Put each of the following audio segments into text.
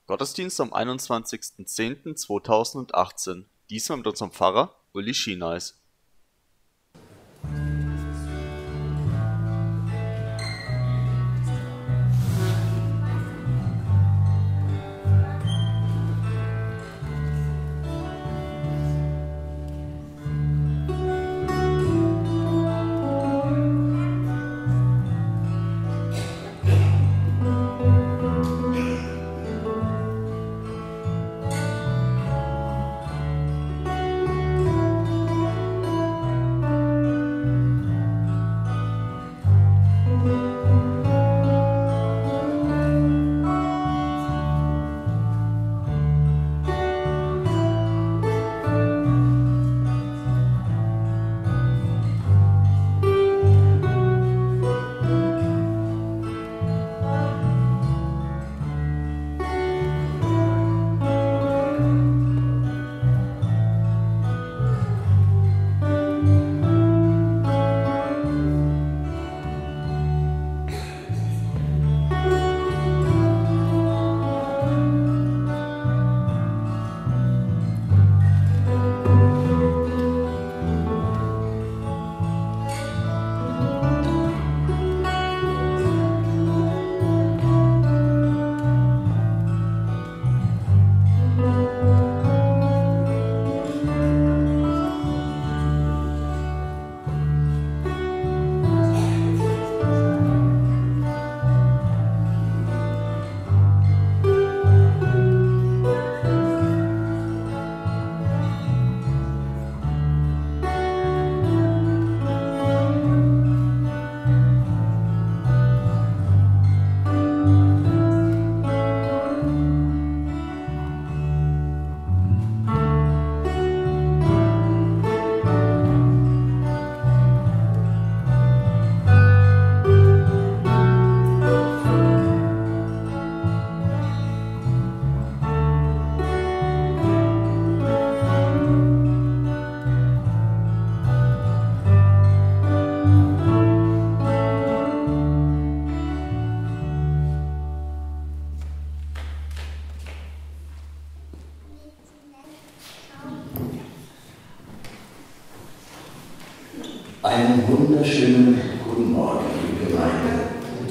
Gottesdienst am 21.10.2018. Diesmal mit unserem Pfarrer Uli Schieneis. Einen wunderschönen guten Morgen, liebe Gemeinde.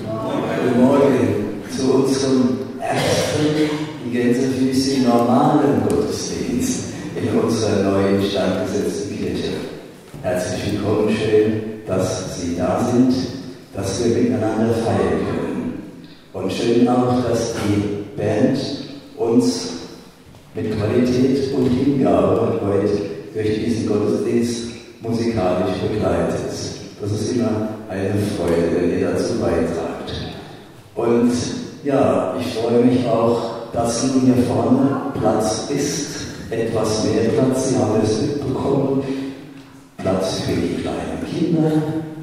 Guten Morgen zu unserem ersten, die Gänsefüßchen normalen Gottesdienst in unserer neuen standgesetzten Kirche. Herzlich willkommen, schön, dass Sie da sind, dass wir miteinander feiern können. Und schön auch, dass die Band uns mit Qualität und Hingabe heute durch diesen Gottesdienst musikalisch begleitet. Das ist immer eine Freude, wenn ihr dazu beitragt. Und ja, ich freue mich auch, dass nun hier vorne Platz ist, etwas mehr Platz, Sie haben es mitbekommen, Platz für die kleinen Kinder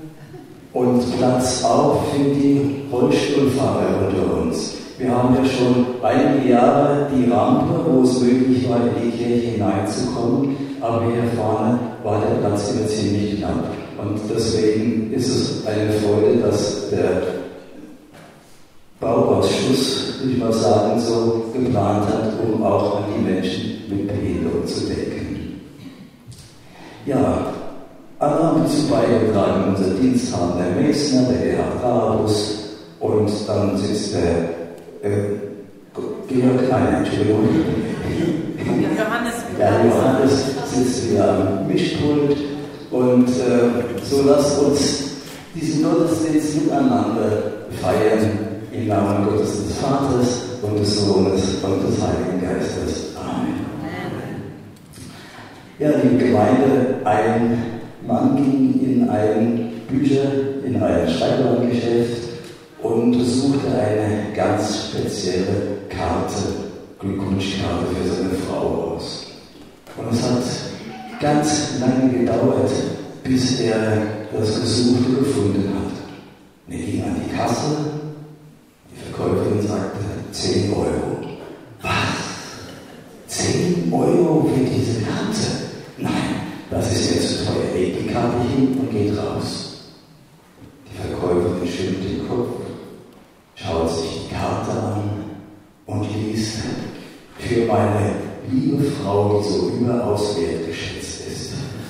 und Platz auch für die Rollstuhlfahrer unter uns. Wir haben ja schon einige Jahre die Rampe, wo es möglich war, in die Kirche hineinzukommen, aber hier vorne war der Platz immer ziemlich knapp. Und deswegen ist es eine Freude, dass der Bauausschuss, würde ich mal sagen, so geplant hat, um auch an die Menschen mit Behinderung zu denken. Ja, alle haben dazu beigetragen. Unser Dienst haben der Messner, der Gerhard Rabus und dann sitzt der Georg, Entschuldigung. Johannes sitzt wieder am Mischpult und so lasst uns diesen Gottesdienst miteinander feiern im Namen Gottes des Vaters und des Sohnes und des Heiligen Geistes. Amen. Ja, liebe Gemeinde, ein Mann ging in ein Schreibwarengeschäft und suchte eine ganz spezielle Karte, Glückwunschkarte für seine Frau aus. Und es hat ganz lange gedauert, bis er das Gesuchte gefunden hat. Und er ging an die Kasse, die Verkäuferin sagte 10 Euro. Was? 10 Euro für diese Karte? Nein, das ist mir zu teuer. Legt die Karte hin und geht raus. Die Verkäuferin schüttelt den Kopf, schaut sich die Karte an und liest ist für meine liebe Frau, die so überaus wertgeschätzt ist.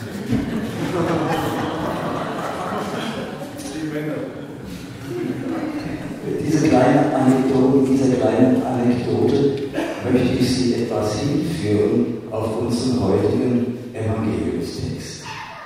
Mit dieser kleinen Anekdote möchte ich Sie etwas hinführen auf unseren heutigen Evangeliumstext.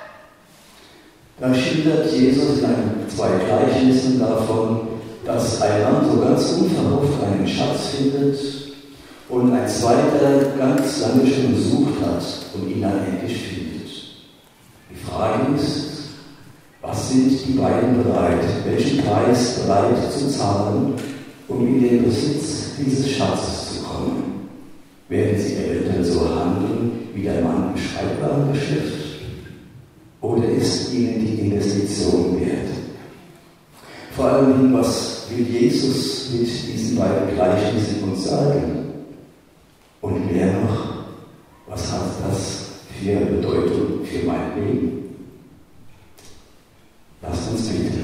Da schildert Jesus in 2 Gleichnissen davon, dass ein Mann so ganz unverhofft einen Schatz findet und ein zweiter ganz lange schon gesucht hat und ihn dann endlich findet. Die Frage ist, was sind die beiden bereit, welchen Preis bereit zu zahlen, um in den Besitz dieses Schatzes zu kommen? Werden sie eventuell so handeln wie der Mann im Schreibwarengeschäft? Oder ist ihnen die Investition wert? Vor allem, was will Jesus mit diesen beiden Gleichnissen uns sagen? Und mehr noch, was hat das für eine Bedeutung für mein Leben? Lasst uns beten.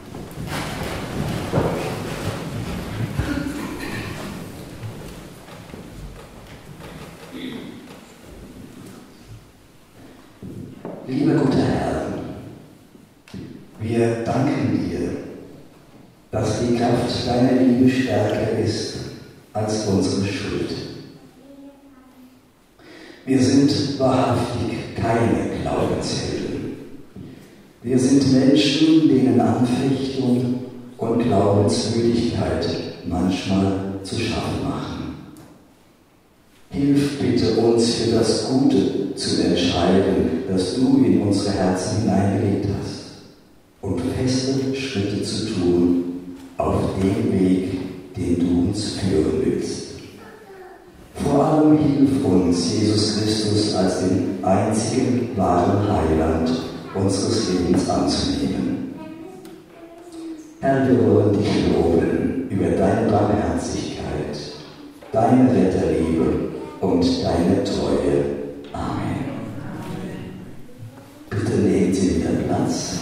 Lieber guter Herr, wir danken dir, dass die Kraft deiner Liebe stärker ist als unsere Schuld. Wir sind wahrhaftig keine Glaubenshelden. Wir sind Menschen, denen Anfechtung und Glaubenswürdigkeit manchmal zu schaffen machen. Hilf bitte uns für das Gute zu entscheiden, das du in unsere Herzen hineingelegt hast, und feste Schritte zu tun auf dem Weg, den du uns führen willst. Vor allem hilf uns, Jesus Christus als den einzigen wahren Heiland unseres Lebens anzunehmen. Herr, wir wollen dich loben über deine Barmherzigkeit, deine Retterliebe und deine Treue. Amen. Bitte nehmen Sie wieder Platz.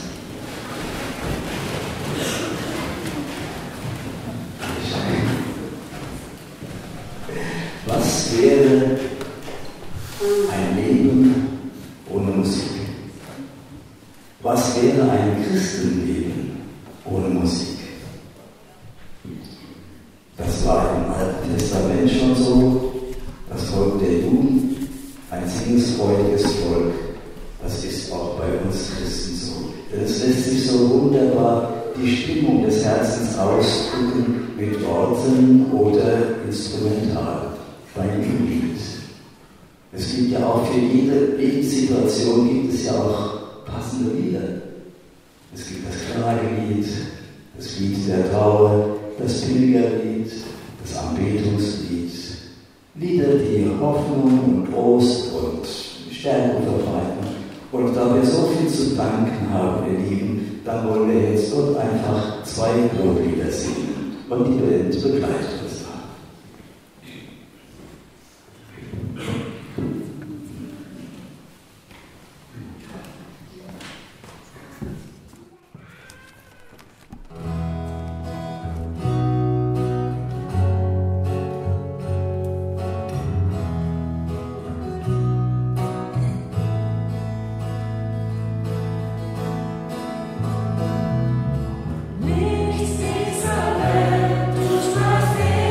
Was wäre ein Leben ohne Musik? Was wäre ein Christenleben ohne Musik? Das war im Alten Testament schon so. Das Volk der Juden, ein singensfreudiges Volk, das ist auch bei uns Christen so. Denn es lässt sich so wunderbar die Stimmung des Herzens ausdrücken mit Worten oder instrumental beim Gebet. Es gibt ja auch für jede Lebenssituation gibt es ja auch passende Lieder. Es gibt das Klagelied, das Lied der Trauer, das Pilgerlied, das Anbetungslied. Lieder, die Hoffnung und Trost und Stärke verbreiten. Und da wir so viel zu danken haben, ihr Lieben, dann wollen wir jetzt dort einfach 2 Loblieder singen. Und die Band begleitet uns da. Nichts dieser Welt, du sprachst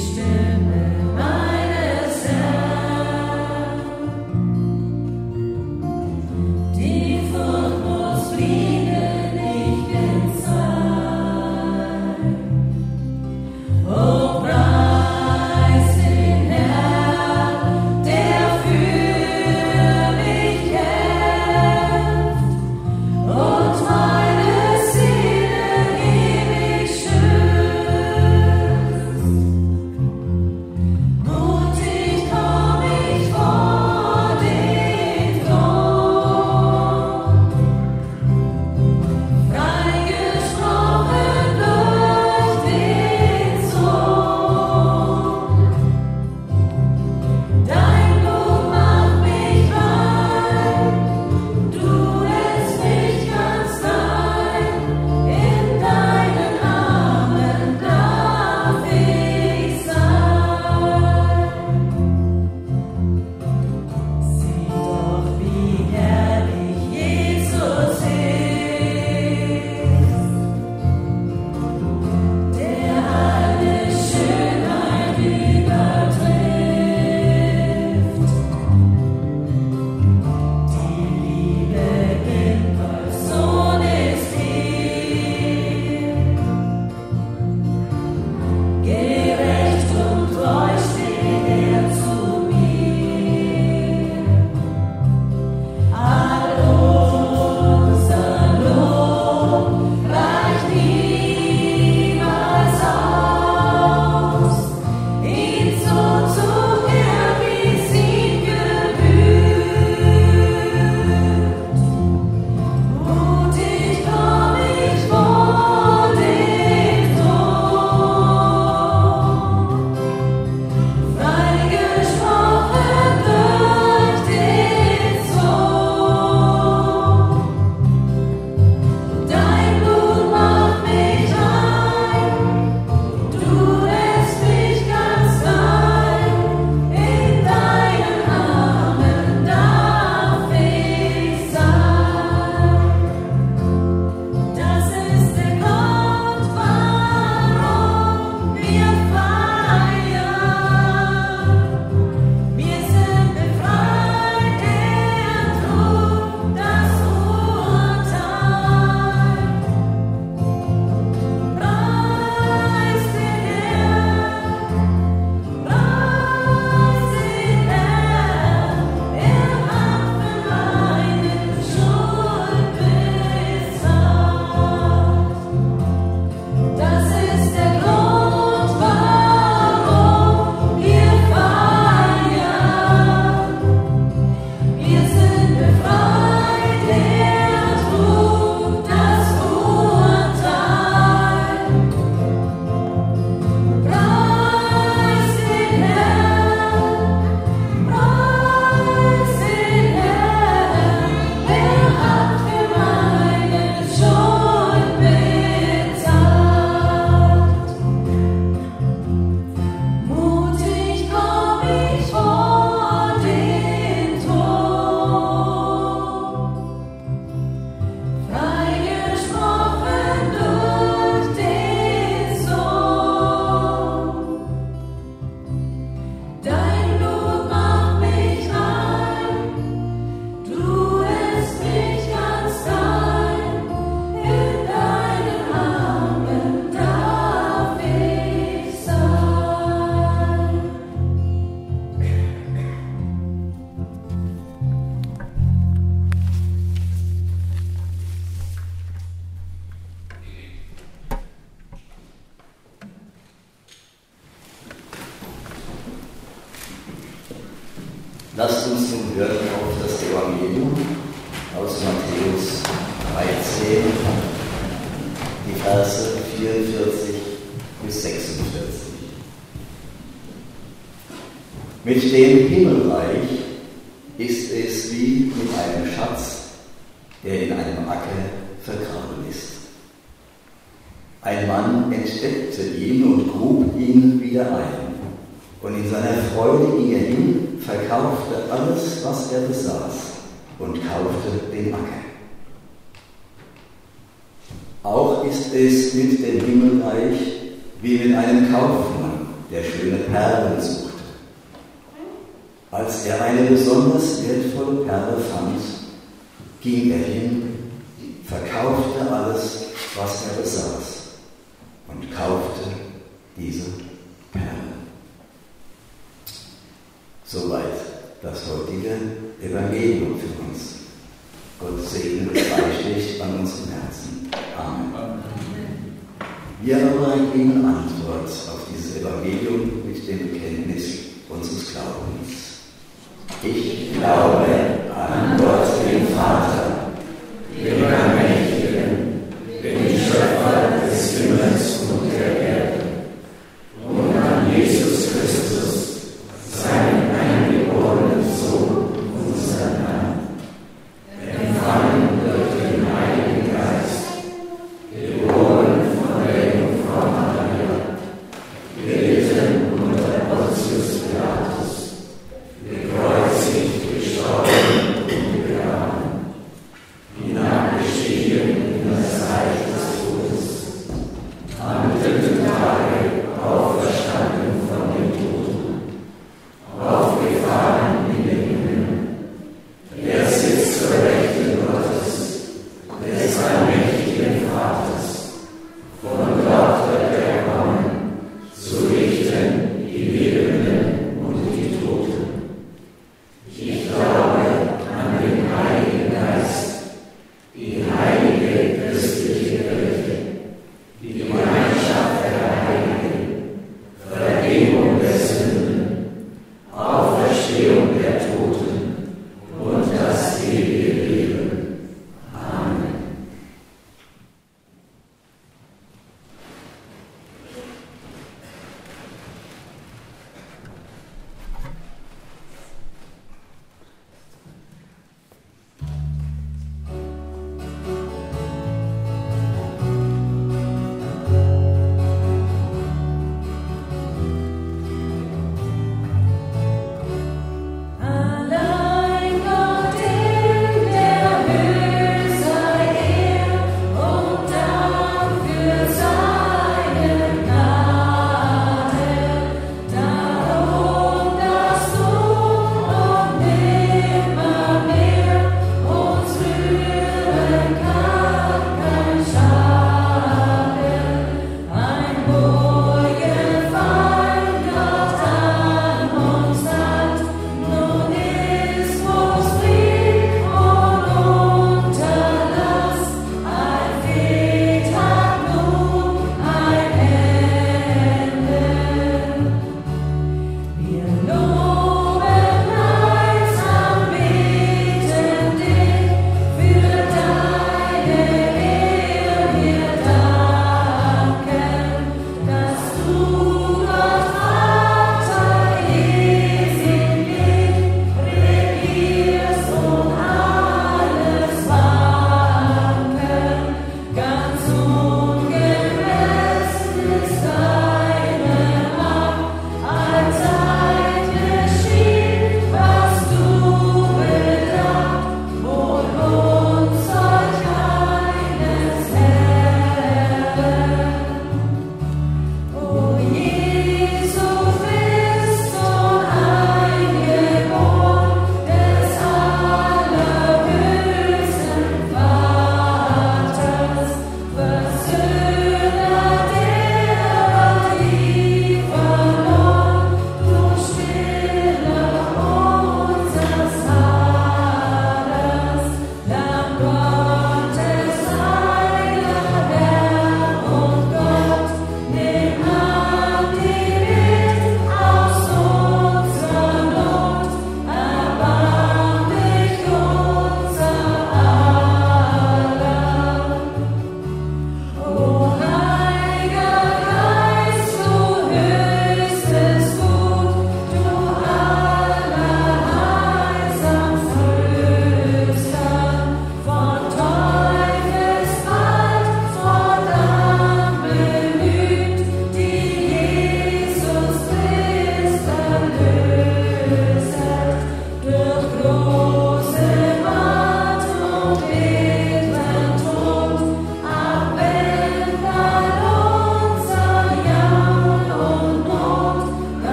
Lasst uns nun hören auf das Evangelium aus Matthäus 13, die Verse 44 bis 46. Mit dem Himmelreich ist es wie mit einem Schatz, der in einem Acker vergraben ist. Ein Mann entdeckte ihn und grub ihn wieder ein. Und in seiner Freude ging er hin, verkaufte alles, was er besaß, und kaufte den Acker. Auch ist es mit dem Himmelreich wie mit einem Kaufmann, der schöne Perlen suchte. Als er eine besonders wertvolle Perle fand, ging er hin, verkaufte alles, was er besaß, und kaufte diese Perle. Soweit das heutige Evangelium für uns. Gott segne es reichlich an unseren Herzen. Amen. Wir aber geben Antwort auf dieses Evangelium mit dem Bekenntnis unseres Glaubens. Ich glaube an Gott, den Vater, den Allmächtigen, den Schöpfer des Himmels und der Erde, und an Jesus Christus, seinen eingeborenen Sohn, unseren Herrn, empfangen durch den Heiligen Geist, geboren von der Jungfrau Maria, gelitten unter Pontius Pilatus, gekreuzigt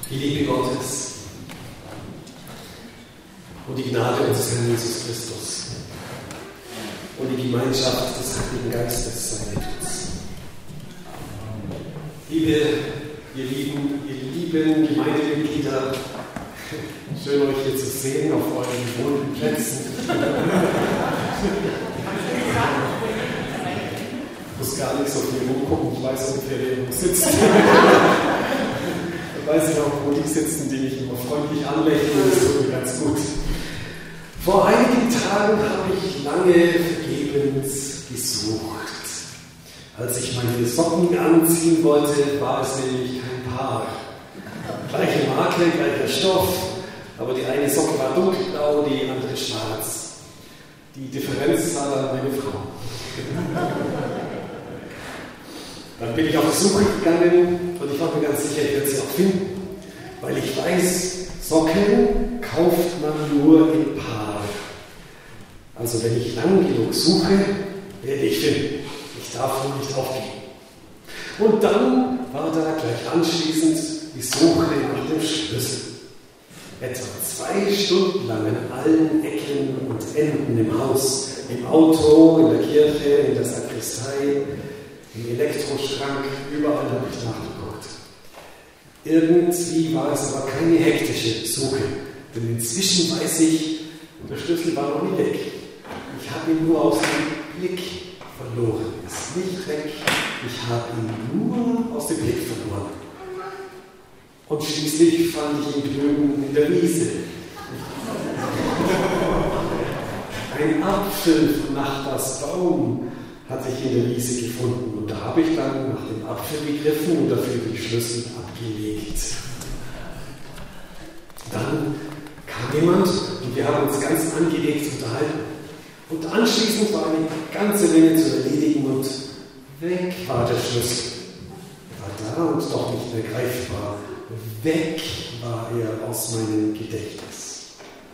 Die Liebe Gottes und die Gnade unseres Herrn Jesus Christus und die Gemeinschaft des Heiligen Geistes sei mit uns. Ihr lieben Gemeindemitglieder, schön euch hier zu sehen auf euren gewohnten Plätzen. Ich muss gar nicht so viel rumgucken, ich weiß ungefähr, wer wo sitzt. Ich weiß nicht auch, wo die sitzen, die mich immer freundlich anlächeln, das tut mir ganz gut. Vor einigen Tagen habe ich lange vergebens gesucht. Als ich meine Socken anziehen wollte, war es nämlich kein Paar. Gleiche Marke, gleicher Stoff, aber die eine Socke war dunkelblau, die andere schwarz. Die Differenz war dann meine Frau. Dann bin ich auf die Suche gegangen und ich war mir ganz sicher, ich werde sie auch finden. Weil ich weiß, Socken kauft man nur im Paar. Also wenn ich lang genug suche, werde ich finden. Ich darf nur nicht aufgeben. Und dann war da gleich anschließend die Suche nach dem Schlüssel. Etwa 2 Stunden lang an allen Ecken und Enden im Haus, im Auto, in der Kirche, in der Sakristei, im Elektroschrank, überall habe ich nachgeguckt. Irgendwie war es aber keine hektische Suche, denn inzwischen weiß ich, der Schlüssel war noch nicht weg. Ich habe ihn nur aus dem Blick verloren. Er ist nicht weg, ich habe ihn nur aus dem Blick verloren. Und schließlich fand ich ihn drüben in der Wiese. Ein Apfel vom Nachbarsbaum hatte ich in der Wiese gefunden. Und da habe ich dann nach dem Apfel gegriffen und dafür die Schlüssel abgelegt. Dann kam jemand und wir haben uns ganz angeregt unterhalten. Und anschließend war eine ganze Menge zu erledigen und weg war der Schlüssel. Er war da und doch nicht mehr greifbar. Weg war er aus meinem Gedächtnis.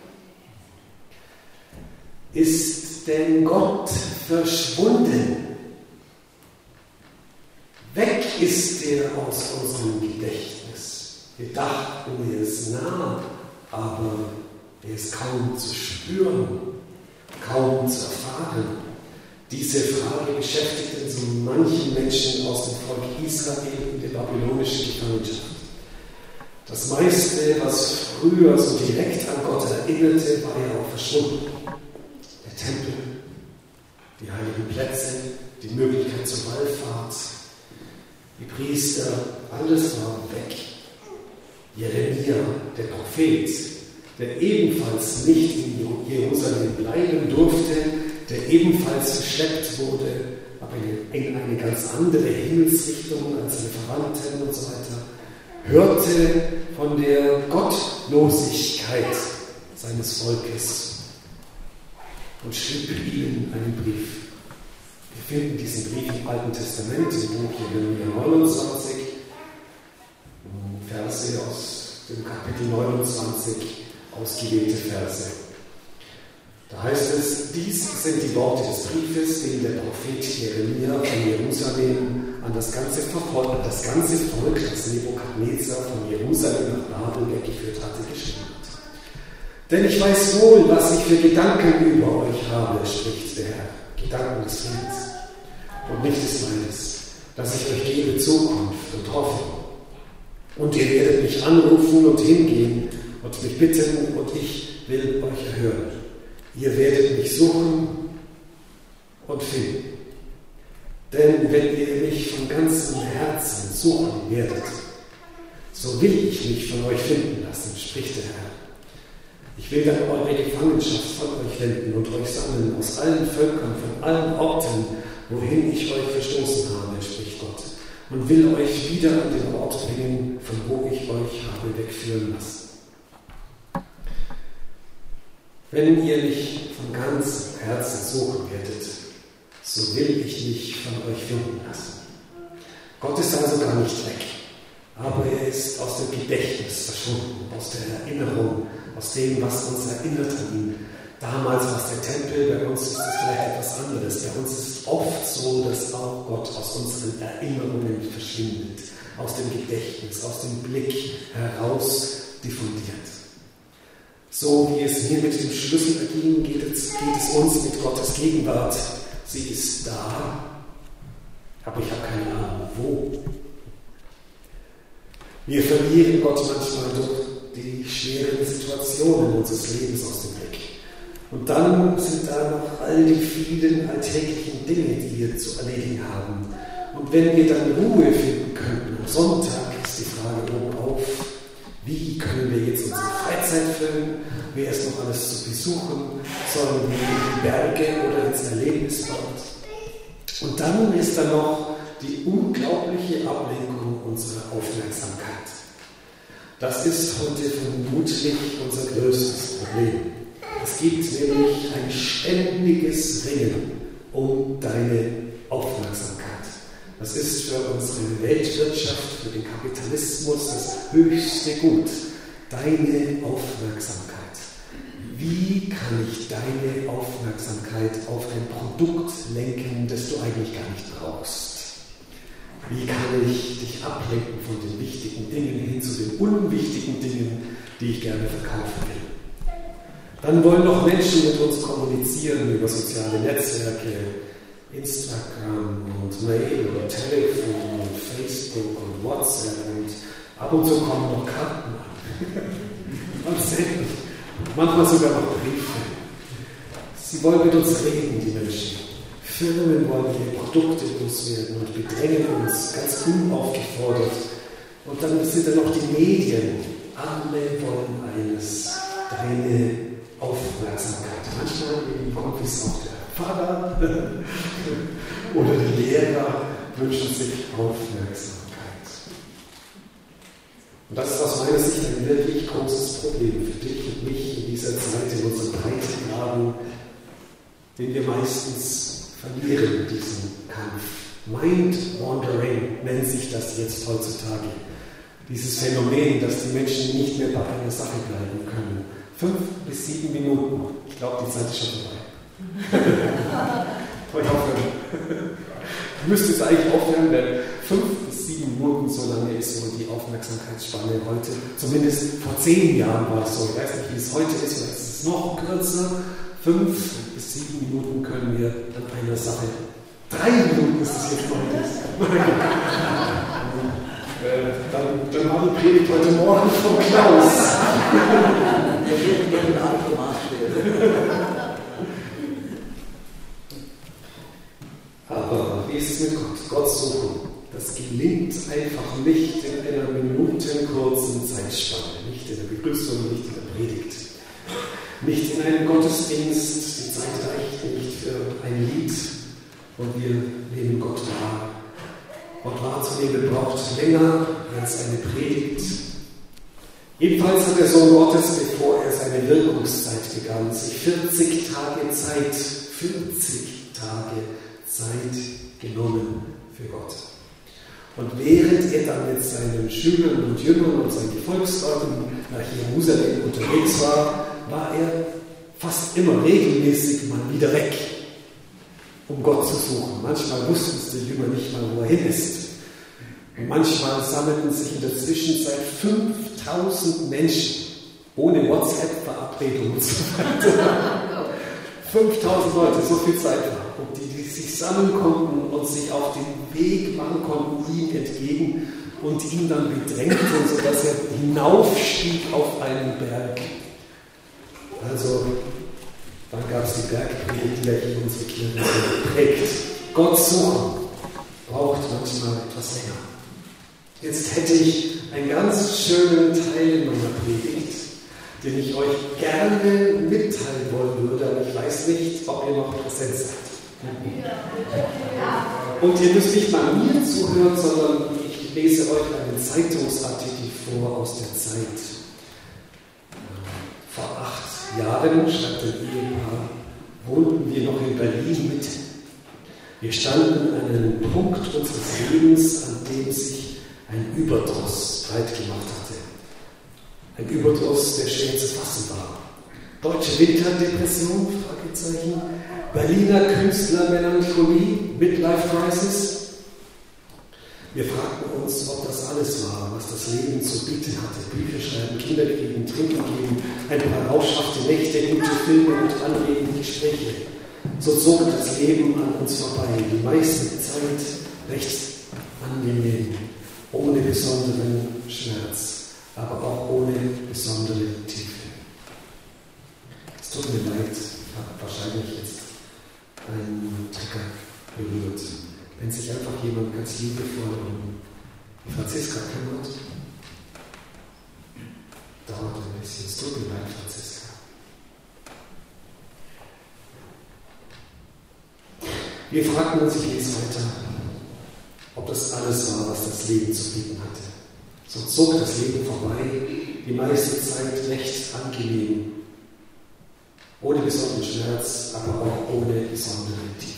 Ist denn Gott verschwunden? Weg ist er aus unserem Gedächtnis. Wir dachten, er ist nah, aber er ist kaum zu spüren, kaum zu erfahren. Diese Frage beschäftigte so manchen Menschen aus dem Volk Israel in der babylonischen Gefangenschaft. Das meiste, was früher so direkt an Gott erinnerte, war ja auch verschwunden. Der Tempel, die heiligen Plätze, die Möglichkeit zur Wallfahrt, die Priester, alles war weg. Jeremia, der Prophet, der ebenfalls nicht in Jerusalem bleiben durfte, der ebenfalls verschleppt wurde, aber in eine ganz andere Himmelsrichtung als seine Verwandten und so weiter, hörte von der Gottlosigkeit seines Volkes und schrieb ihnen einen Brief. Wir finden diesen Brief im Alten Testament, im Buch Jeremia 29, Verse aus dem Kapitel 29, ausgewählte Verse. Da heißt es, dies sind die Worte des Briefes, den der Prophet Jeremia von Jerusalem an das ganze Volk, das Nebukadnezar von Jerusalem nach Babel weggeführt hatte, geschrieben hat. Denn ich weiß wohl, was ich für Gedanken über euch habe, spricht der Herr, Gedanken des Friedens und nicht des Leides, dass ich euch gebe Zukunft und Hoffnung. Und ihr werdet mich anrufen und hingehen und mich bitten und ich will euch erhören. Ihr werdet mich suchen und finden. Denn wenn ihr mich von ganzem Herzen suchen werdet, so will ich mich von euch finden lassen, spricht der Herr. Ich will dann eure Gefangenschaft von euch wenden und euch sammeln aus allen Völkern, von allen Orten, wohin ich euch verstoßen habe, spricht Gott, und will euch wieder an den Ort bringen, von wo ich euch habe wegführen lassen. Wenn ihr mich von ganzem Herzen suchen werdet, so will ich mich von euch finden lassen. Gott ist also gar nicht weg, aber er ist aus dem Gedächtnis verschwunden, aus der Erinnerung, aus dem, was uns erinnert an ihn. Damals war es der Tempel, bei uns ist es vielleicht etwas anderes. Bei uns ist es oft so, dass auch Gott aus unseren Erinnerungen verschwindet. aus dem Gedächtnis, aus dem Blick heraus diffundiert. So wie es mir mit dem Schlüssel erging, geht es uns mit Gottes Gegenwart. Sie ist da, aber ich habe keine Ahnung, wo. Wir verlieren Gott manchmal durch die schweren Situationen unseres Lebens aus dem Blick. Und dann sind da noch all die vielen alltäglichen Dinge, die wir zu erledigen haben. Und wenn wir dann Ruhe finden könnten am Sonntag, ist die Frage obenauf, wie können wir jetzt unsere Freizeit füllen? Wer ist noch alles zu besuchen? Sollen wir in die Berge oder ins Erlebnisbad? Und dann ist da noch die unglaubliche Ablenkung unserer Aufmerksamkeit. Das ist heute vermutlich unser größtes Problem. Es gibt nämlich ein ständiges Ringen um deine Aufmerksamkeit. Das ist für unsere Weltwirtschaft, für den Kapitalismus das höchste Gut. Deine Aufmerksamkeit. Wie kann ich deine Aufmerksamkeit auf ein Produkt lenken, das du eigentlich gar nicht brauchst? Wie kann ich dich ablenken von den wichtigen Dingen hin zu den unwichtigen Dingen, die ich gerne verkaufen will? Dann wollen noch Menschen mit uns kommunizieren über soziale Netzwerke, Instagram und Mail und Telefon und Facebook und WhatsApp und ab und zu kommen noch Karten an. Und selten. Manchmal sogar noch Briefe. Sie wollen mit uns reden, die Menschen. Firmen wollen ihre Produkte loswerden und bedrängen uns ganz unaufgefordert. Und dann sind da noch die Medien. Alle wollen eines, deine Aufmerksamkeit. Manchmal kommt es auch der Pfarrer oder die Lehrer wünschen sich Aufmerksamkeit. Und das ist aus meiner Sicht ein wirklich großes Problem für dich und mich in dieser Zeit, in unserem Breitengraden, den wir meistens verlieren, diesen Kampf. Mind-Wandering nennt sich das jetzt heutzutage. Dieses Phänomen, dass die Menschen nicht mehr bei einer Sache bleiben können. 5 bis 7 Minuten. Ich glaube, die Zeit ist schon vorbei. Ich aufhören. Ich müsste jetzt eigentlich aufhören, denn 5 bis 7 Minuten, so lange ist so die Aufmerksamkeitsspanne heute. Zumindest vor 10 Jahren war es so. Ich weiß nicht, wie es heute ist, vielleicht ist es noch kürzer. 5 bis 7 Minuten können wir an einer Sache. 3 Minuten ist es jetzt noch. Dann war die Predigt heute Morgen von Klaus. Aber wie ist es mit Gott? Gott suchen. Das gelingt einfach nicht in einer minutenkurzen Zeitspanne. Nicht in der Begrüßung, nicht in der Predigt. Nicht in einem Gottesdienst. Die Zeit reicht nicht für ein Lied. Und wir nehmen Gott wahr. Gott wahrzunehmen braucht länger als eine Predigt. Jedenfalls hat der Sohn Gottes, bevor er seine Wirkungszeit begann, sich 40 Tage Zeit genommen für Gott. Und während er dann mit seinen Schülern und Jüngern und seinen Gefolgsleuten nach Jerusalem unterwegs war, war er fast immer regelmäßig mal wieder weg, um Gott zu suchen. Manchmal wussten es die Jünger nicht mal, wo er hin ist. Und manchmal sammelten sich in der Zwischenzeit 5000 Menschen ohne WhatsApp-Verabredung und so weiter. 5000 Leute, so viel Zeit war. Und die sich sammeln konnten und sich auf den Weg machen konnten, ihm entgegen und ihn dann bedrängten, sodass er hinaufstieg auf einen Berg. Also, dann gab es die Bergpredigt, die ja hier unsere Kirche prägt. Gott suchen braucht manchmal etwas länger. Jetzt hätte ich einen ganz schönen Teil meiner Predigt, den ich euch gerne mitteilen wollen würde, aber ich weiß nicht, ob ihr noch präsent seid. Und ihr müsst nicht mal mir zuhören, sondern ich lese euch einen Zeitungsartikel vor aus der Zeit. Vor 8 Jahren, schreibt ein Ehepaar, wohnten wir noch in Berlin Mitte. Wir standen an einem Punkt unseres Lebens, an dem sich ein Überdruss breit gemacht hatte. Ein Überdruss, der schwer zu fassen war. Deutsche Winterdepression? Fragezeichen. Berliner Künstlermelancholie? Midlife Crisis? Wir fragten uns, ob das alles war, was das Leben zu bieten hatte. Bücher schreiben, Kinder kriegen, Trinken geben, ein paar rauschhafte Nächte, gute Filme und anregende Gespräche. So zog das Leben an uns vorbei, die meiste Zeit recht angenehm, ohne besonderen Schmerz, aber auch ohne besondere Tiefe. Es tut mir leid, ich habe wahrscheinlich jetzt einen Trigger berührt. Wenn sich einfach jemand ganz liebevoll um die Franziska kümmert, dauert ein bisschen. Es tut mir leid, Franziska. Wir fragten uns, ich lese weiter, ob das alles war, was das Leben zu bieten hatte. So zog das Leben vorbei, die meiste Zeit recht angenehm, ohne besonderen Schmerz, aber auch ohne besondere Tiefe.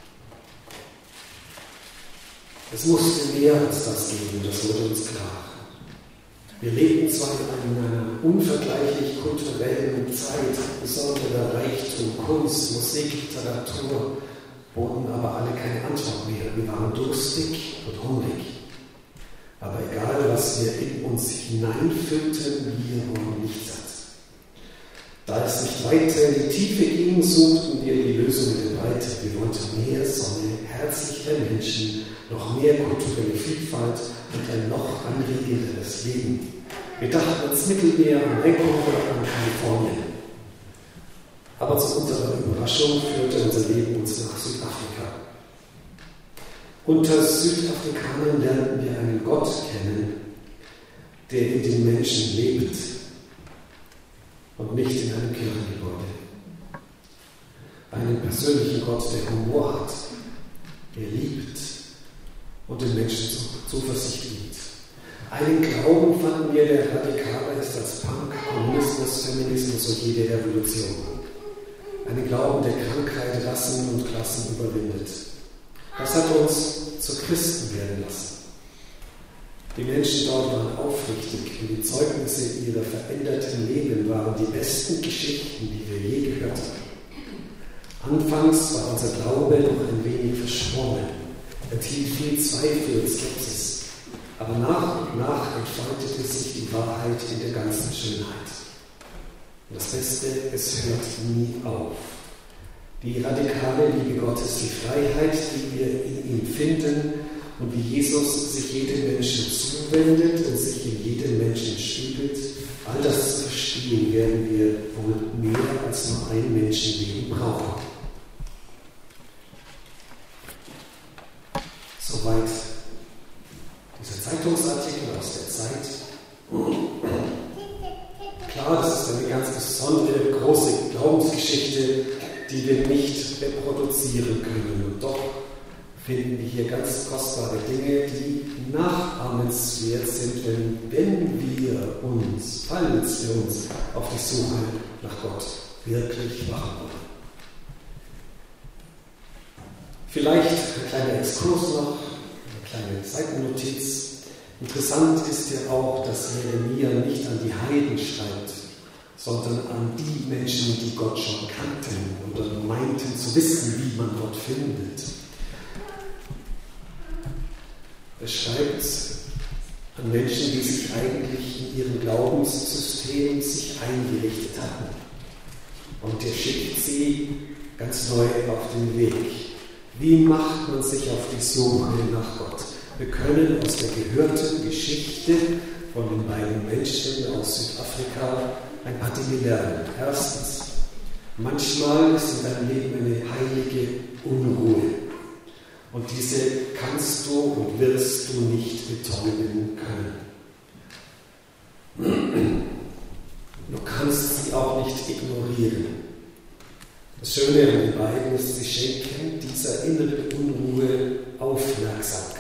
Es musste mehr als das geben, das wurde uns klar. Wir lebten zwar in einer unvergleichlich kulturellen Zeit, besonderer Reichtum, Kunst, Musik, Literatur, boten aber alle keine Antwort mehr. Wir waren durstig und hungrig. Aber egal, was wir in uns hineinfüllten, wir wurden nicht satt. Da es nicht weiter in die Tiefe ging, suchten wir die Lösung in der Breite. Wir wollten mehr Sonne, herzlichere Menschen, noch mehr kulturelle Vielfalt und ein noch anregenderes Leben. Wir dachten ans Mittelmeer, an Vancouver, an Kalifornien. Aber zu unserer Überraschung führte unser Leben uns nach Südafrika. Unter Südafrikanern lernten wir einen Gott kennen, der in den Menschen lebt und nicht in einem Kirchengebäude. Einen persönlichen Gott, der Humor hat, der liebt und den Menschen Zuversicht gibt. Einen Glauben fanden wir, der radikaler ist als Punk, Kommunismus, Feminismus und jede Revolution. Einen Glauben, der Krankheit, Rassen und Klassen überwindet. Das hat uns zu Christen werden lassen. Die Menschen dort waren aufrichtig und die Zeugnisse ihrer veränderten Leben waren die besten Geschichten, die wir je gehört haben. Anfangs war unser Glaube noch ein wenig verschwommen, enthielt viel Zweifel und Skepsis, aber nach und nach entfaltete sich die Wahrheit in der ganzen Schönheit. Und das Beste, es hört nie auf. Die radikale Liebe Gottes, die Freiheit, die wir in ihm finden und wie Jesus sich jedem Menschen zuwendet und sich in jedem Menschen spiegelt, all das zu verstehen, werden wir wohl mehr als nur ein Menschenleben brauchen. Soweit dieser Zeitungsartikel aus der Zeit. Klar, das ist eine ganz besondere, große Glaubensgeschichte, die wir nicht reproduzieren können. Und doch finden wir hier ganz kostbare Dinge, die nachahmenswert sind, wenn wir uns, falls wir uns auf die Suche nach Gott wirklich machen wollen. Vielleicht ein kleiner Exkurs noch, eine kleine Seitennotiz. Interessant ist ja auch, dass Jeremia nicht an die Heiden schreibt, sondern an die Menschen, die Gott schon kannten oder meinten zu wissen, wie man Gott findet. Er schreibt an Menschen, die sich eigentlich in ihrem Glaubenssystem sich eingerichtet hatten. Und er schickt sie ganz neu auf den Weg. Wie macht man sich auf die Suche nach Gott? Wir können aus der gehörten Geschichte von den beiden Menschen aus Südafrika ein paar Dinge lernen. Erstens, manchmal ist in deinem Leben eine heilige Unruhe. Und diese kannst du und wirst du nicht betäuben können. Du kannst sie auch nicht ignorieren. Das Schöne an den beiden ist, sie schenken dieser inneren Unruhe Aufmerksamkeit.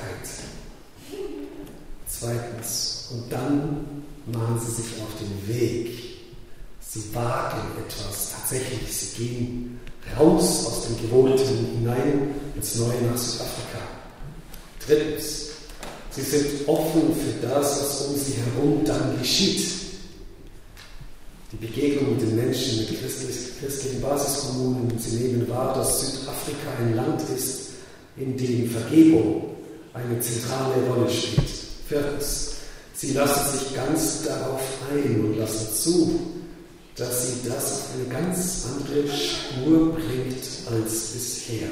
Zweitens, und dann machen sie sich auf den Weg. Sie wagen etwas, tatsächlich, sie gehen raus aus dem Gewohnten hinein ins Neue nach Südafrika. Drittens, sie sind offen für das, was um sie herum dann geschieht. Die Begegnung mit den Menschen, mit christlichen Basiskommunen, sie nehmen wahr, dass Südafrika ein Land ist, in dem Vergebung eine zentrale Rolle spielt. Viertens, sie lassen sich ganz darauf ein und lassen zu, dass sie das auf eine ganz andere Spur bringt als bisher.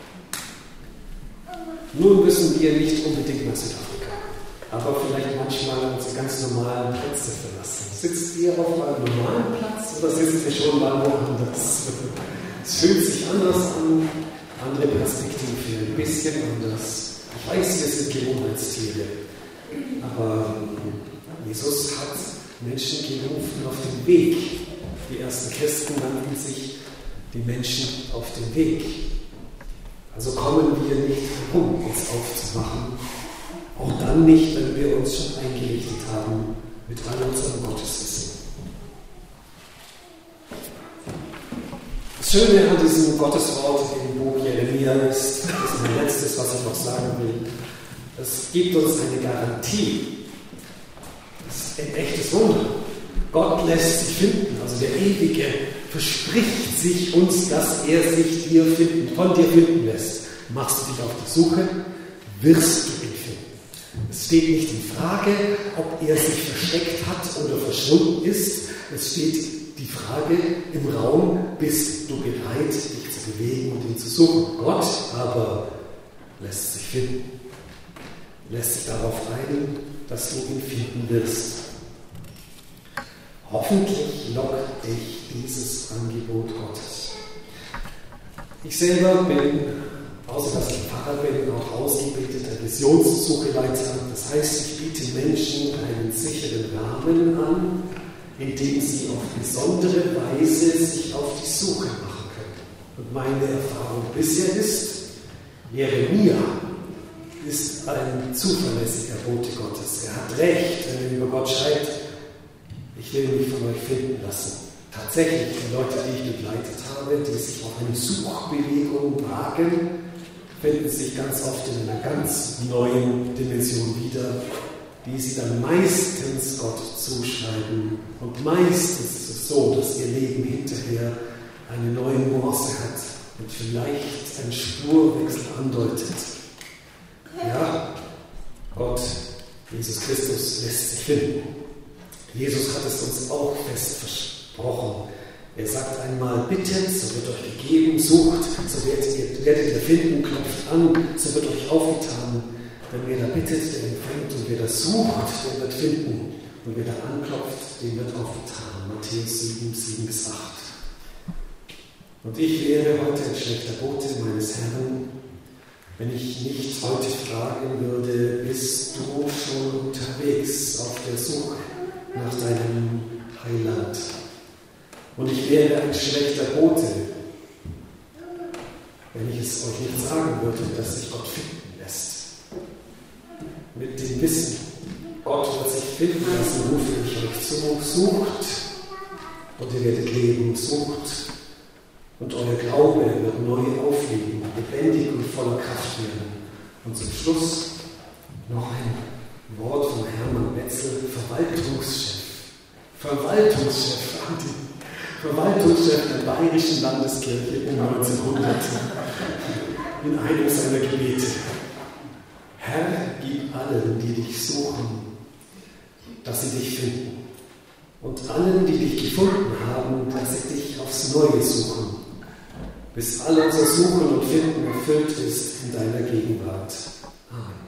Nun müssen wir nicht unbedingt nach Südafrika, aber vielleicht manchmal unsere ganz normalen Plätze verlassen. Sitzt ihr auf einem normalen Platz oder sitzt ihr schon mal woanders? Es fühlt sich anders an, andere Perspektive, ein bisschen anders. Ich weiß, wir sind Gewohnheitstiere, aber Jesus hat Menschen gerufen auf den Weg. Die ersten Christen nannten sich die Menschen auf den Weg. Also kommen wir nicht herum, uns aufzumachen, auch dann nicht, wenn wir uns schon eingerichtet haben mit all unserem Gotteswissen. Das Schöne an diesem Gotteswort im Buch Jeremia ist, das ist mein letztes, was ich noch sagen will, es gibt uns eine Garantie. Das ist ein echtes Wunder. Gott lässt sich finden, also der Ewige verspricht sich uns, dass er sich von dir finden lässt. Machst du dich auf die Suche, wirst du ihn finden. Es steht nicht in Frage, ob er sich versteckt hat oder verschwunden ist. Es steht die Frage im Raum, bist du bereit, dich zu bewegen und ihn zu suchen? Gott aber lässt sich finden, lässt sich darauf ein, dass du ihn finden wirst. Hoffentlich lockt dich dieses Angebot Gottes. Ich selber bin, außer dass ich Pfarrer bin, auch ausgebildeter Visionssucheleiter. Das heißt, ich biete Menschen einen sicheren Rahmen an, in dem sie auf besondere Weise sich auf die Suche machen können. Und meine Erfahrung bisher ist, Jeremia ist ein zuverlässiger Bote Gottes. Er hat recht, wenn er über Gott schreibt, ich will mich von euch finden lassen. Tatsächlich, die Leute, die ich begleitet habe, die sich auf eine Suchbewegung wagen, finden sich ganz oft in einer ganz neuen Dimension wieder, die sie dann meistens Gott zuschreiben. Und meistens ist es so, dass ihr Leben hinterher eine neue Nuance hat und vielleicht einen Spurwechsel andeutet. Ja, Gott, Jesus Christus, lässt sich finden. Jesus hat es uns auch fest versprochen. Er sagt einmal, bittet, so wird euch gegeben, sucht, so werdet ihr finden, klopft an, so wird euch aufgetan. Denn wer da bittet, der empfängt, und wer da sucht, der wird finden. Und wer da anklopft, dem wird aufgetan. Matthäus 7, 7-8. Und ich wäre heute ein schlechter Bote meines Herrn, wenn ich nicht heute fragen würde, bist du schon unterwegs auf der Suche nach deinem Heiland? Und ich wäre ein schlechter Bote, wenn ich es euch nicht sagen würde, dass sich Gott finden lässt. Mit dem Wissen, Gott wird sich finden lassen, rufe ich euch zu, sucht und ihr werdet leben, sucht und euer Glaube wird neu aufleben, lebendig und voller Kraft werden. Und zum Schluss noch ein Wort von Hermann Wetzel, Verwaltungschef der Bayerischen Landeskirche um 1900 in einem seiner Gebete. Herr, gib allen, die dich suchen, dass sie dich finden. Und allen, die dich gefunden haben, dass sie dich aufs Neue suchen, bis all unser Suchen und Finden erfüllt ist in deiner Gegenwart. Amen.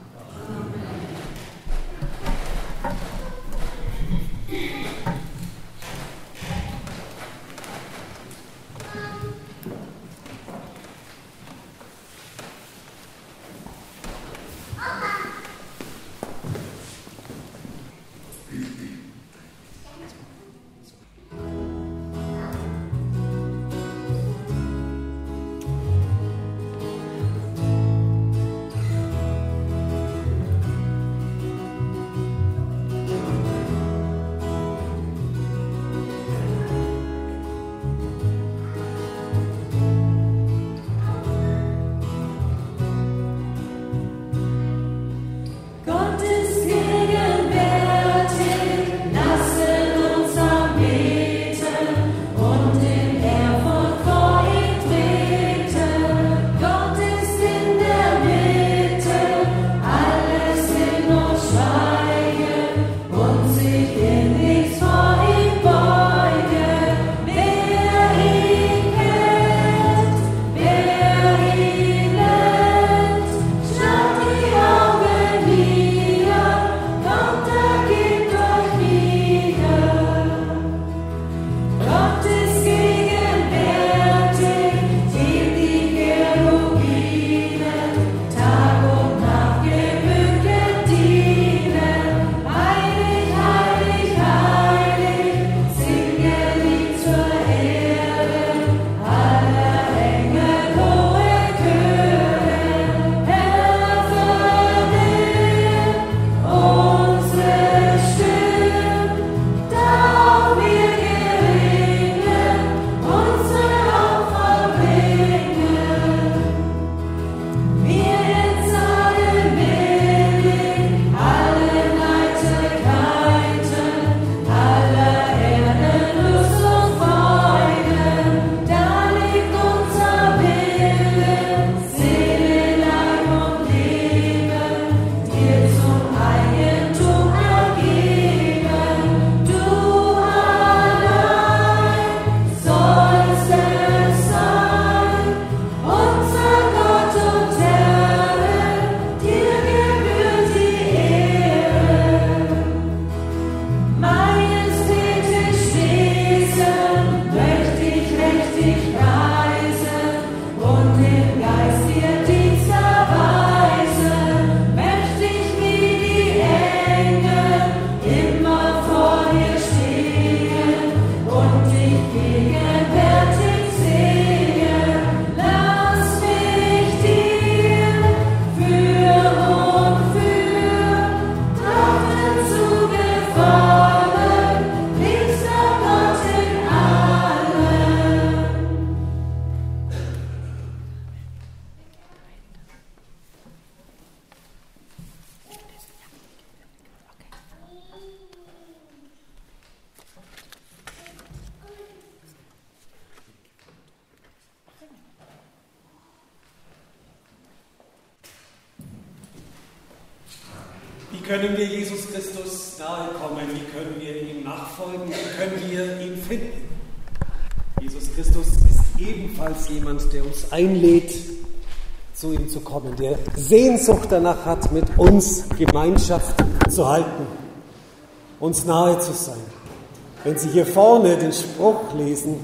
können wir Jesus Christus nahe kommen? Wie können wir ihm nachfolgen? Wie können wir ihn finden? Jesus Christus ist ebenfalls jemand, der uns einlädt, zu ihm zu kommen, der Sehnsucht danach hat, mit uns Gemeinschaft zu halten, uns nahe zu sein. Wenn Sie hier vorne den Spruch lesen,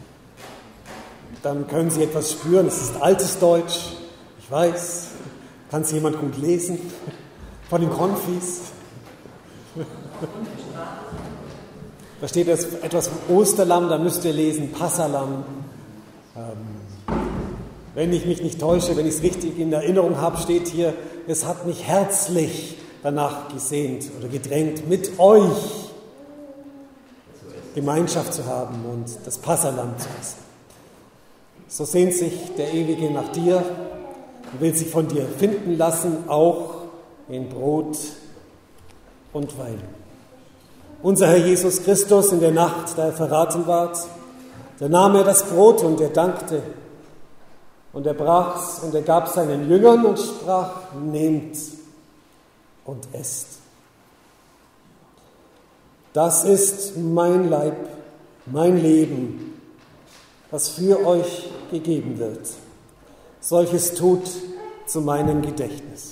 dann können Sie etwas spüren. Es ist altes Deutsch, ich weiß. Kann es jemand gut lesen? Von den Konfis? Da steht etwas vom Osterlamm, da müsst ihr lesen, Passalam. Wenn ich mich nicht täusche, wenn ich es richtig in Erinnerung habe, steht hier, es hat mich herzlich danach gesehnt oder gedrängt, mit euch Gemeinschaft zu haben und das Passalam zu essen. So sehnt sich der Ewige nach dir und will sich von dir finden lassen, auch in Brot und Wein. Unser Herr Jesus Christus in der Nacht, da er verraten ward, da nahm er das Brot und er dankte und er brach's und er gab seinen Jüngern und sprach, nehmt und esst. Das ist mein Leib, mein Leben, was für euch gegeben wird. Solches tut zu meinem Gedächtnis.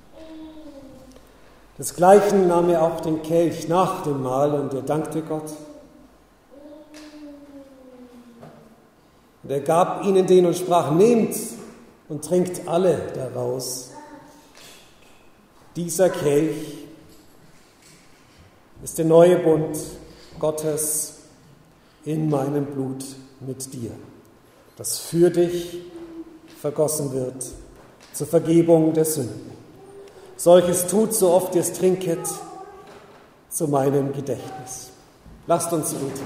Desgleichen nahm er auch den Kelch nach dem Mahl und er dankte Gott. Und er gab ihnen den und sprach, nehmt und trinkt alle daraus. Dieser Kelch ist der neue Bund Gottes in meinem Blut mit dir, das für dich vergossen wird zur Vergebung der Sünden. Solches tut, so oft ihr es trinket, zu meinem Gedächtnis. Lasst uns beten.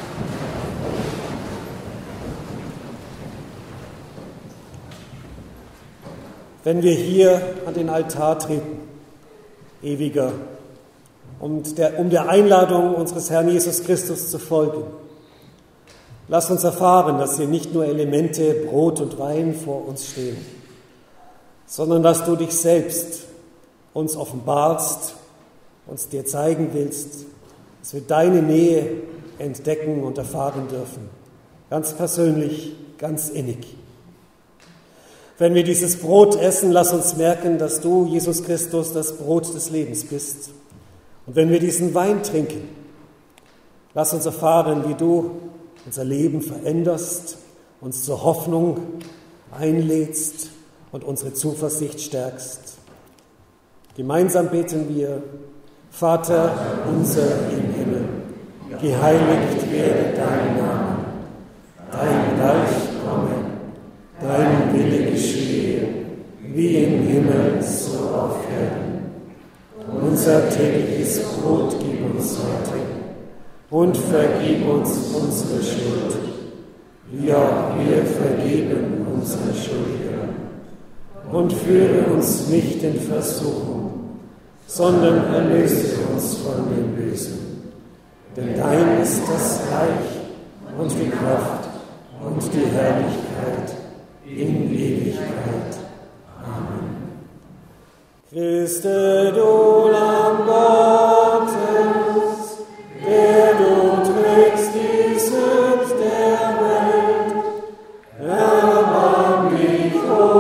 Wenn wir hier an den Altar treten, Ewiger, um der Einladung unseres Herrn Jesus Christus zu folgen, lass uns erfahren, dass hier nicht nur Elemente Brot und Wein vor uns stehen, sondern dass du dich selbst uns offenbarst, uns dir zeigen willst, dass wir deine Nähe entdecken und erfahren dürfen, ganz persönlich, ganz innig. Wenn wir dieses Brot essen, lass uns merken, dass du, Jesus Christus, das Brot des Lebens bist. Und wenn wir diesen Wein trinken, lass uns erfahren, wie du unser Leben veränderst, uns zur Hoffnung einlädst und unsere Zuversicht stärkst. Gemeinsam beten wir, Vater unser im Himmel, geheiligt werde dein Name, dein Reich komme, dein Wille geschehe, wie im Himmel, so auf Erden. Unser tägliches Brot gib uns heute und vergib uns unsere Schuld, wie auch wir vergeben unseren Schuldigern. Und führe uns nicht in Versuchung, sondern erlöse uns von dem Bösen. Denn dein ist das Reich und die Kraft und die Herrlichkeit in Ewigkeit. Amen. Christe, du Lamm Gottes, der du trägst die Sünd der Welt, erbarm dich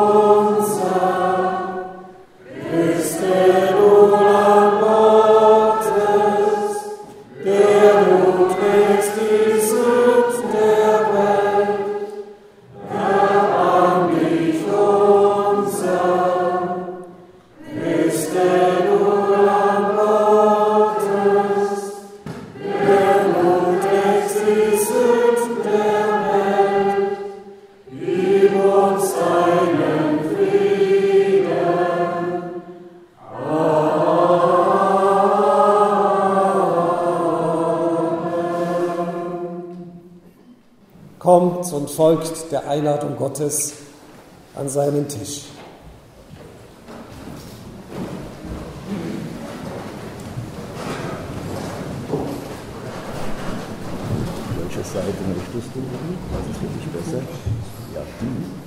unser. Christe, du Lamm Gottes, der du trägst die Sünd der Welt, erbarm dich unser. Christe, du Lamm Gottes, der du trägst die Sünd der Welt, gib uns deinen Frieden. Kommt und folgt der Einladung Gottes an seinen Tisch. Welche Seite möchtest du? Was ist für dich besser? Ja, die.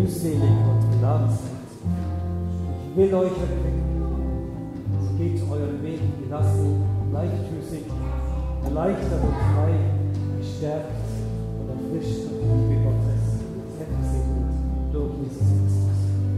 mühselig und belastet. Ich will euch erquicken. So geht euren Weg gelassen, leichtfüßig, erleichtert und frei, gestärkt und erfrischt durch die Liebe Gottes, gesegnet durch Jesus Christus.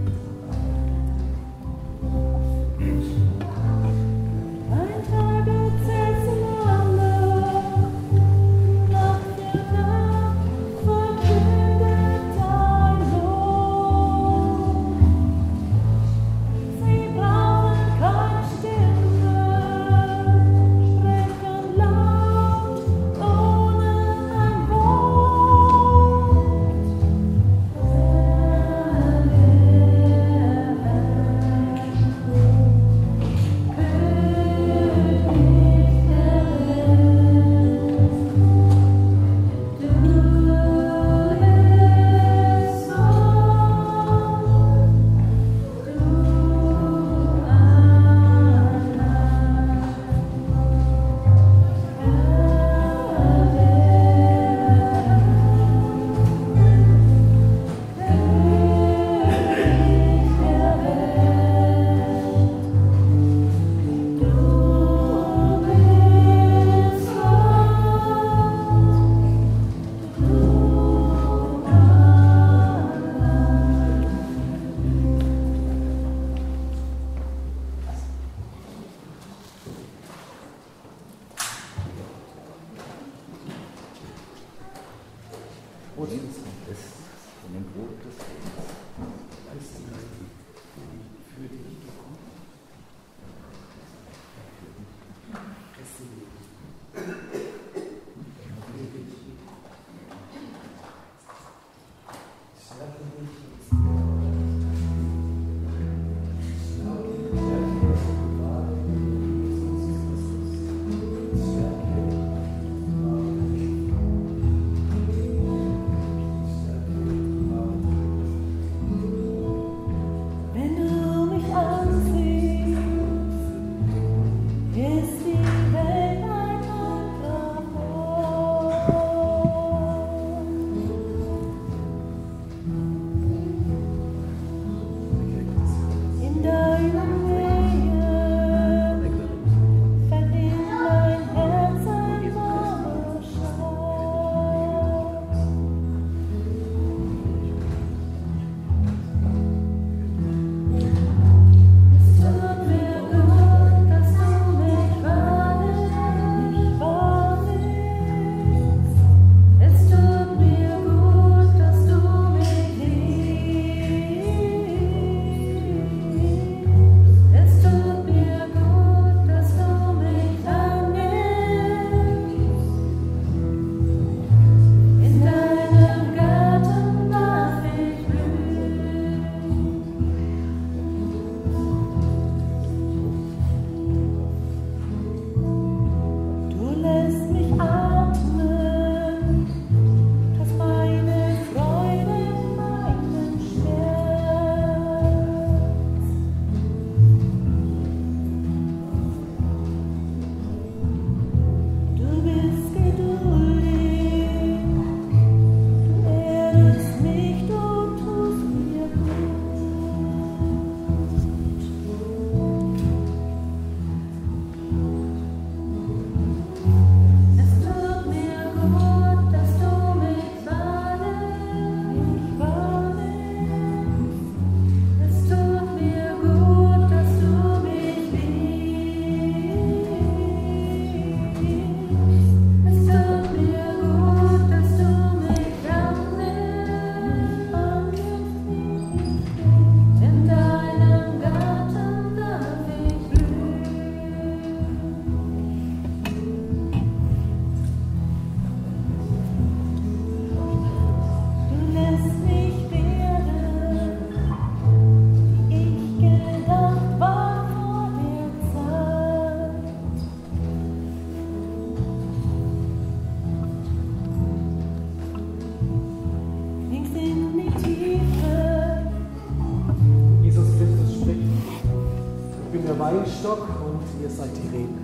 Weinstock und ihr seid die Reben.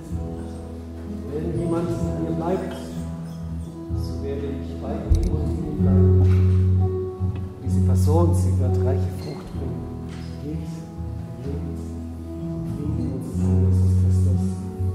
Wenn jemand in mir bleibt, so werde ich bei ihm und in ihm bleiben. Wie diese Person, sie wird reiche Frucht bringen. Geht, lebt, Frieden unseres Herrn Jesus Christus.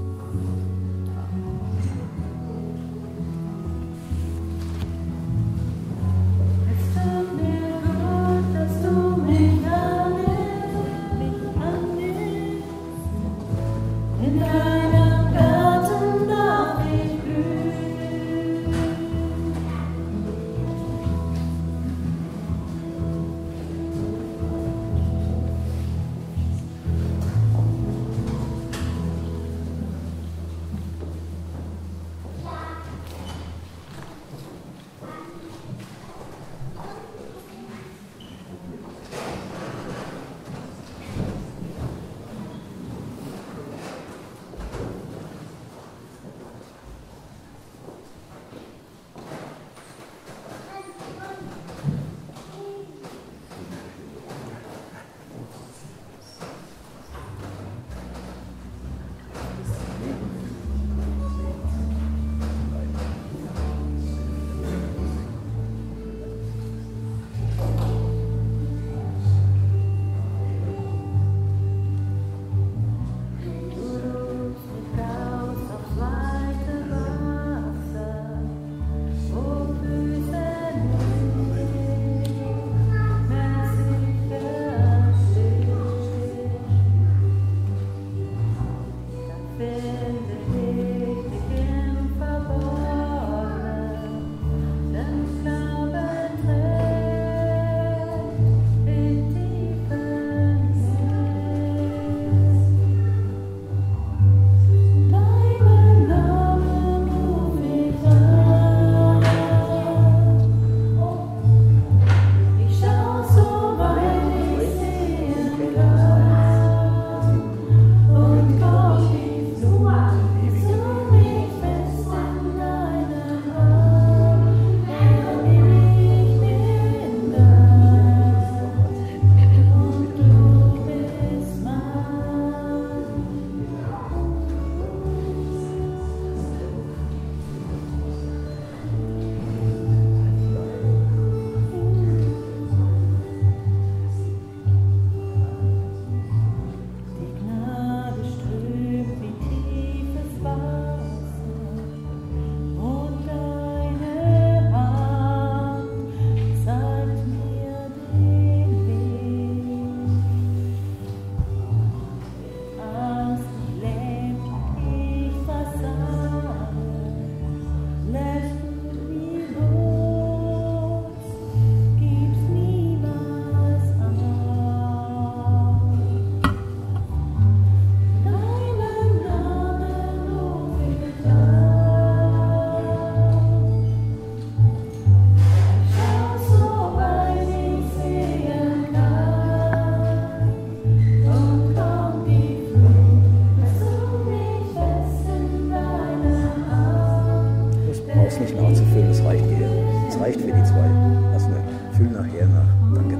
Nicht nachzufüllen, das reicht hier. Das reicht für die zwei. Also füll nachher nach. Danke.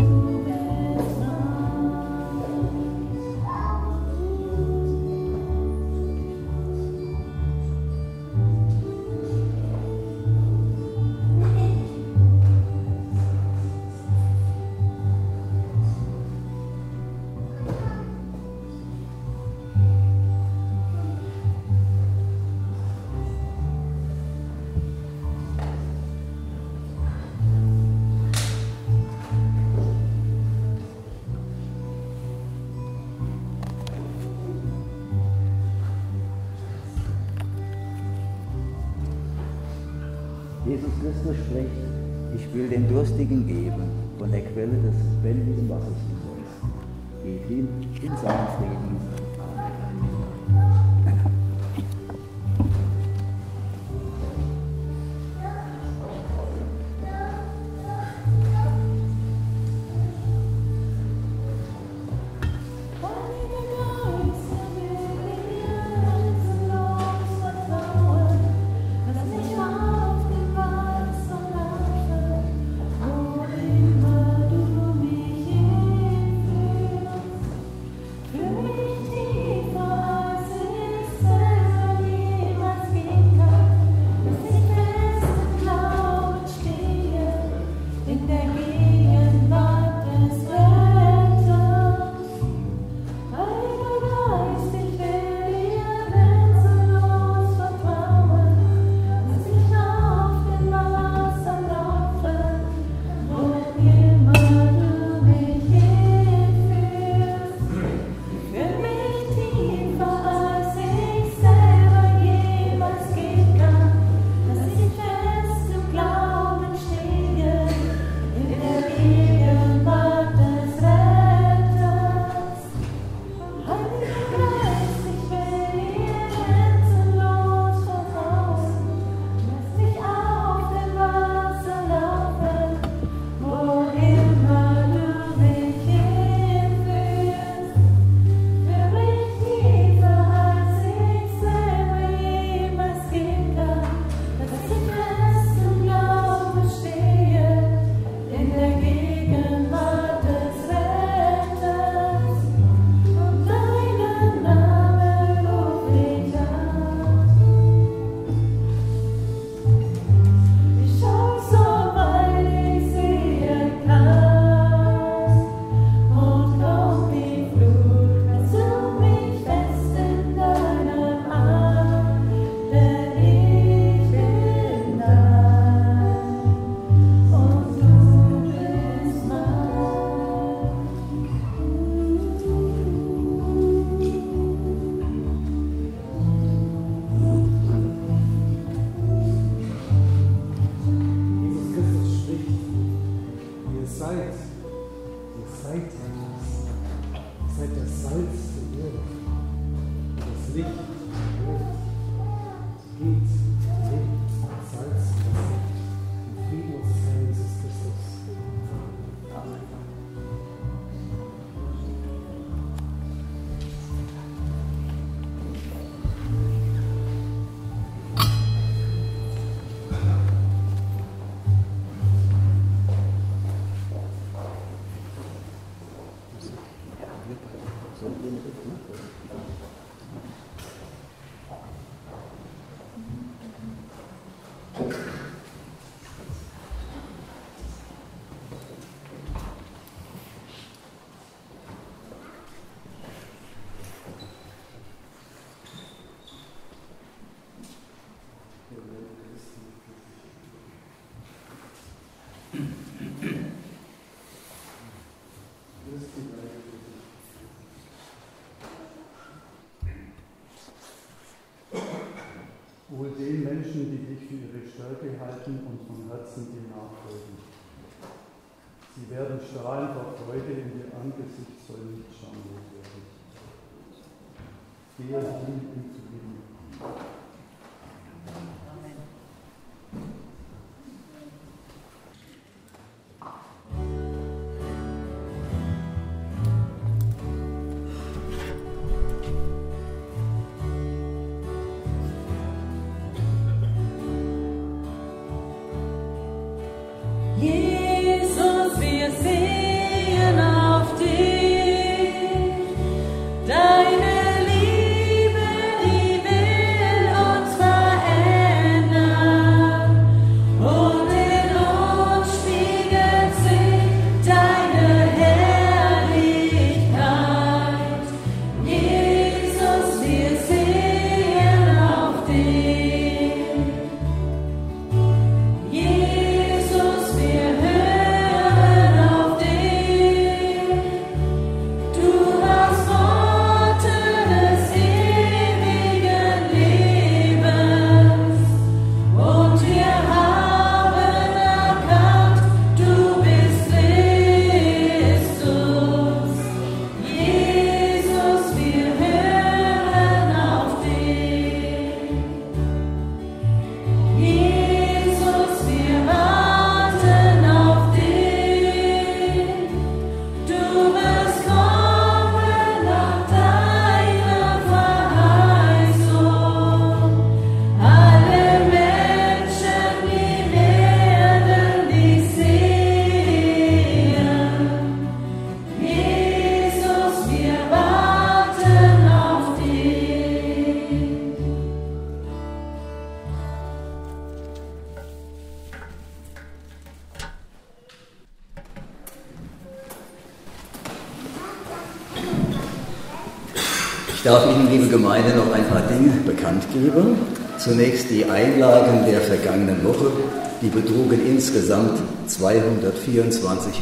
Jesus Christus spricht, ich will den Durstigen geben von der Quelle des lebendigen Wassers umsonst. Geht hin in seinen Frieden. Für mich Licht, geht, lebt, Salz und Wasser. Im Frieden unseres Herrn Jesus Christus. Amen. Wohl den Menschen, die dich für ihre Stärke halten und von Herzen dir nachfolgen. Sie werden strahlen vor Freude, in ihr Angesicht soll nicht schamlos werden. Gehe hin im Frieden. Jesus, wir sehen auf dich, deine Liebe, die will uns verändern, und in uns spiegelt sich deine Herrlichkeit. Jesus, wir sehen auf dich. Jesus, wir hören auf dich. Du hast Worte des ewigen Lebens, und wir haben erkannt, du bist Christus. Jesus, wir hören auf dich. Jesus, wir warten auf dich. Du wirst kommen nach deiner Verheißung. Alle Menschen, die werden dich sehen. Jesus, wir warten auf dich. Ich darf Ihnen, liebe Gemeinde, noch ein paar Dinge bekannt geben. Zunächst die Einlagen der vergangenen Woche, die betrugen insgesamt 224,42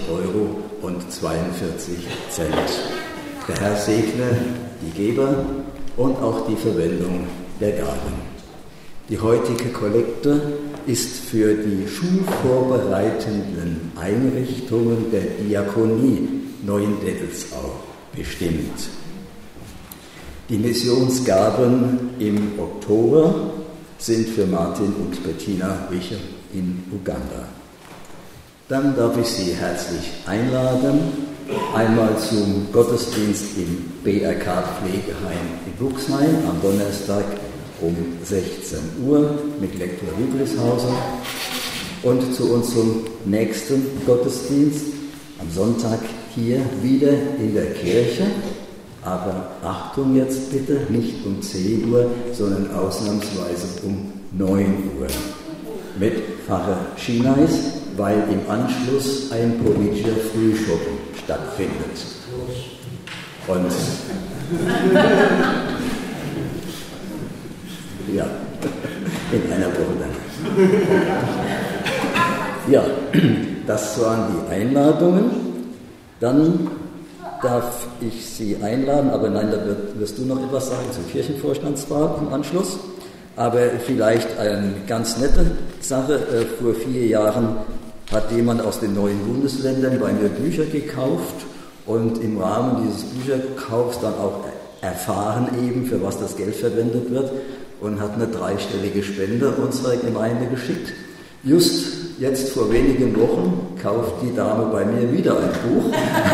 €. Der Herr segne die Geber und auch die Verwendung der Gaben. Die heutige Kollekte ist für die schulvorbereitenden Einrichtungen der Diakonie Neuendettelsau bestimmt. Die Missionsgaben im Oktober sind für Martin und Bettina Wiche in Uganda. Dann darf ich Sie herzlich einladen, einmal zum Gottesdienst im BRK-Pflegeheim in Buxheim am Donnerstag um 16 Uhr mit Lektor Lieblishauser und zu unserem nächsten Gottesdienst am Sonntag hier wieder in der Kirche. Aber Achtung jetzt bitte, nicht um 10 Uhr, sondern ausnahmsweise um 9 Uhr. Mit Pfarrer Schineis, weil im Anschluss ein politischer Frühschoppen stattfindet. Und ja, in einer Woche dann. Ja, das waren die Einladungen. Dann darf ich Sie einladen, aber nein, da wirst du noch etwas sagen zur Kirchenvorstandswahl im Anschluss. Aber vielleicht eine ganz nette Sache. Vor 4 Jahren hat jemand aus den neuen Bundesländern bei mir Bücher gekauft und im Rahmen dieses Bücherkaufs dann auch erfahren eben, für was das Geld verwendet wird, und hat eine 3-stellige Spende unserer Gemeinde geschickt. Just jetzt vor wenigen Wochen kauft die Dame bei mir wieder ein Buch.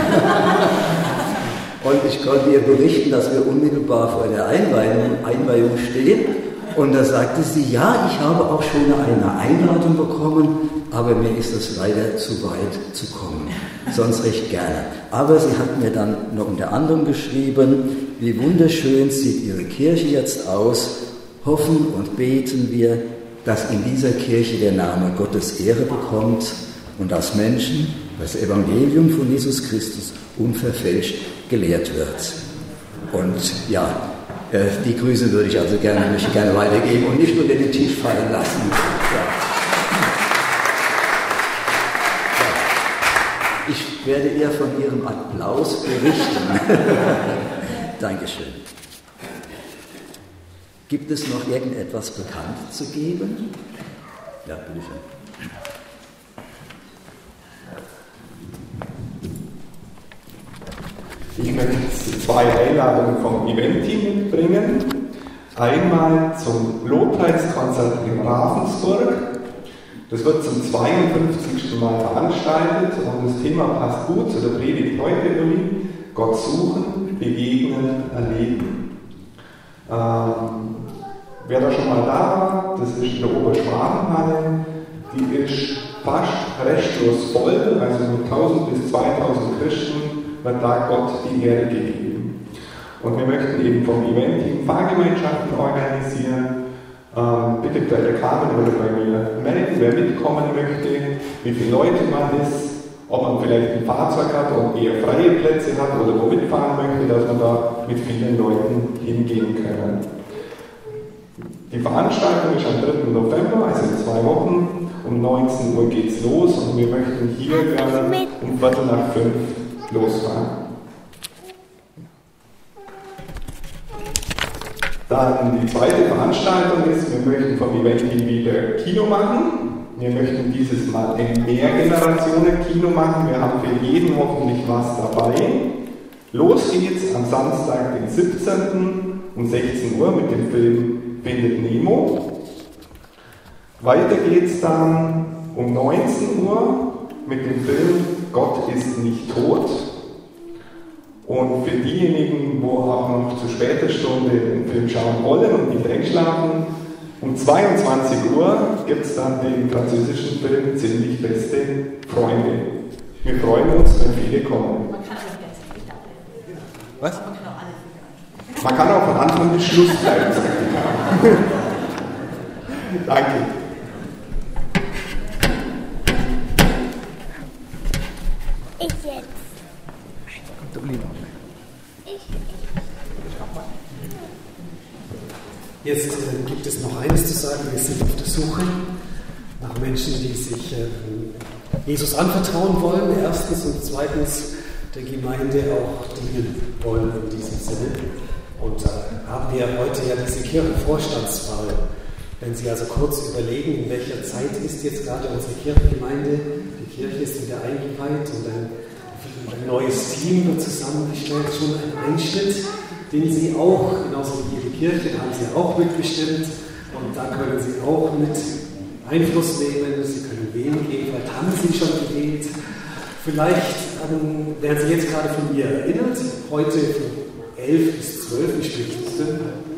Und ich konnte ihr berichten, dass wir unmittelbar vor der Einweihung stehen. Und da sagte sie, ja, ich habe auch schon eine Einladung bekommen, aber mir ist es leider zu weit zu kommen. Sonst recht gerne. Aber sie hat mir dann noch unter anderem geschrieben, wie wunderschön sieht Ihre Kirche jetzt aus. Hoffen und beten wir, dass in dieser Kirche der Name Gottes Ehre bekommt und dass Menschen das Evangelium von Jesus Christus unverfälscht gelehrt wird. Und ja, die Grüße möchte ich gerne weitergeben und nicht nur den Tisch fallen lassen. Ja. Ich werde ihr von Ihrem Applaus berichten. Dankeschön. Gibt es noch irgendetwas bekannt zu geben? Ja, bitteschön. Ich möchte 2 Einladungen vom Event-Team mitbringen. Einmal zum Lobpreiskonzert in Ravensburg. Das wird zum 52. Mal veranstaltet und das Thema passt gut zu der Predigt heute, Uli. Gott suchen, begegnen, erleben. Wer da schon mal da war, das ist in der Obersprachenhalle. Die ist fast restlos voll, also mit 1000 bis 2000 Christen wird da Gott die Ehre gegeben. Und wir möchten eben vom Event-Team Fahrgemeinschaften organisieren. Bitte bei der Carmen oder bei mir melden, wer mitkommen möchte, wie viele Leute man ist, ob man vielleicht ein Fahrzeug hat und eher freie Plätze hat oder wo mitfahren möchte, dass wir da mit vielen Leuten hingehen können. Die Veranstaltung ist am 3. November, also in 2 Wochen. Um 19 Uhr geht's los und wir möchten hier gerne um 4:45 losfahren. Dann die zweite Veranstaltung ist, wir möchten vom Event wieder Kino machen. Wir möchten dieses Mal ein Mehrgenerationen-Kino machen. Wir haben für jeden hoffentlich was dabei. Los geht's am Samstag, den 17. um 16 Uhr mit dem Film Findet Nemo. Weiter geht's dann um 19 Uhr mit dem Film Gott ist nicht tot. Und für diejenigen, wo auch noch zu später Stunde den Film schauen wollen und nicht einschlafen, um 22 Uhr gibt es dann den französischen Film Ziemlich beste Freunde. Wir freuen uns, wenn viele kommen. Was? Man kann auch von Anfang bis Schluss bleiben, sagt die Dame. Danke. Ich jetzt. Jetzt gibt es noch eines zu sagen. Wir sind auf der Suche nach Menschen, die sich Jesus anvertrauen wollen, erstens, und zweitens der Gemeinde auch dienen wollen in diesem Sinne. Und haben wir heute ja diese Kirchenvorstandswahl. Wenn Sie also kurz überlegen, in welcher Zeit ist jetzt gerade unsere Kirchengemeinde, die Kirche ist wieder eingeweiht und ein neues Team wird zusammengestellt, schon ein Einschnitt, den Sie auch, genauso wie jede Kirche, haben Sie auch mitbestimmt, und da können Sie auch mit Einfluss nehmen, Sie können wählen gehen, vielleicht haben Sie schon gewählt, vielleicht werden Sie jetzt gerade von mir erinnert, heute von 11 bis 12, wie spät ist es denn?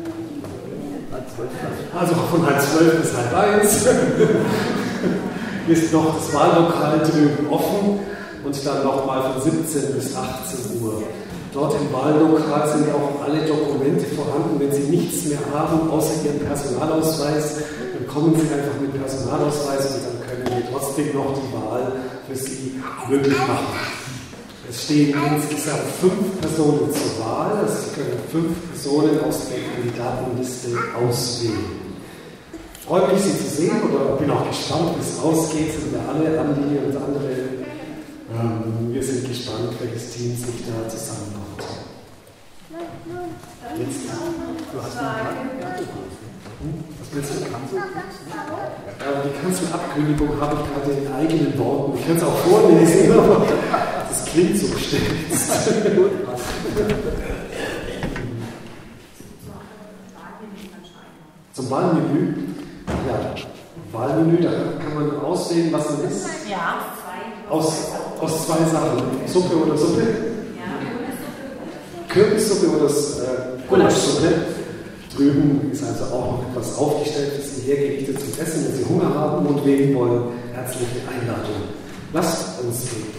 Also von 11:30 bis 12:30 ist noch das Wahllokal drüben offen und dann nochmal von 17 bis 18 Uhr. Dort im Wahllokal sind auch alle Dokumente vorhanden. Wenn Sie nichts mehr haben, außer Ihren Personalausweis, dann kommen Sie einfach mit Personalausweis und dann können wir trotzdem noch die Wahl für Sie möglich machen. Es stehen insgesamt 5 Personen zur Wahl, also Sie können 5 Personen aus der Kandidatenliste auswählen. Freut mich, Sie zu sehen, oder bin auch gespannt, wie es ausgeht. Sind wir alle, Andi und andere. Wir sind gespannt, welches Team sich da zusammenkommt. Jetzt, du hast einen Plan? Was willst du? Die Kanzelabkündigung habe ich gerade in eigenen Worten. Ich kann es auch vorlesen, aber das klingt so gesteckt. Zum Wahlmenü. Ja, Wahlmenü, da kann man auswählen, was man isst. Ja, Aus zwei Sachen. Suppe oder Suppe? Ja. Kürbissuppe oder Gulaschsuppe. Drüben ist also auch noch etwas aufgestellt, das Sie hergerichtet zum Essen, wenn Sie Hunger haben und wählen wollen. Herzliche Einladung. Lasst uns beten.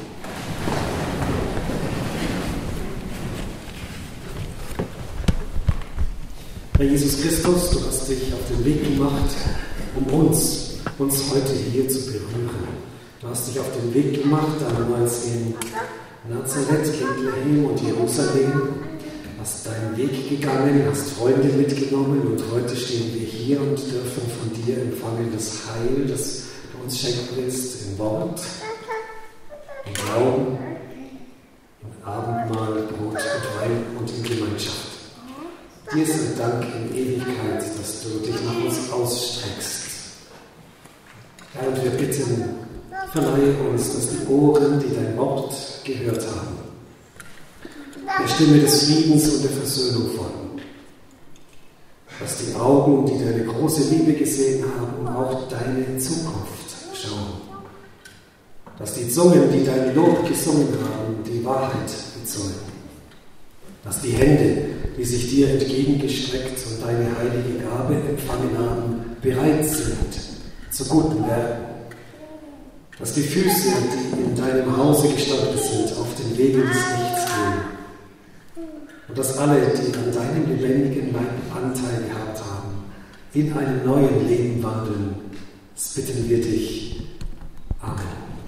Herr Jesus Christus, du hast dich auf den Weg gemacht, um uns heute hier zu berühren. Du hast dich auf den Weg gemacht, damals in Nazareth, Bethlehem und Jerusalem, hast deinen Weg gegangen, hast Freunde mitgenommen und heute stehen wir hier und dürfen von dir empfangen das Heil, das du uns schenken willst, im Wort, im Glauben, im Abendmahl, Brot und Wein und in Gemeinschaft. Dir sei Dank in Ewigkeit, dass du dich nach uns ausstreckst. Herr, und wir bitten, verleihe uns, dass die Ohren, die dein Wort gehört haben, der Stimme des Friedens und der Versöhnung folgen. Dass die Augen, die deine große Liebe gesehen haben, auch deine Zukunft schauen. Dass die Zungen, die dein Lob gesungen haben, die Wahrheit bezeugen. Dass die Hände, die sich dir entgegengestreckt und deine heilige Gabe empfangen haben, bereit sind zu guten Werken. Dass die Füße, die in deinem Hause gestanden sind, auf den Wegen des Lichts gehen. Und dass alle, die an deinem lebendigen Leib Anteil gehabt haben, in einem neuen Leben wandeln. Das bitten wir dich. Amen.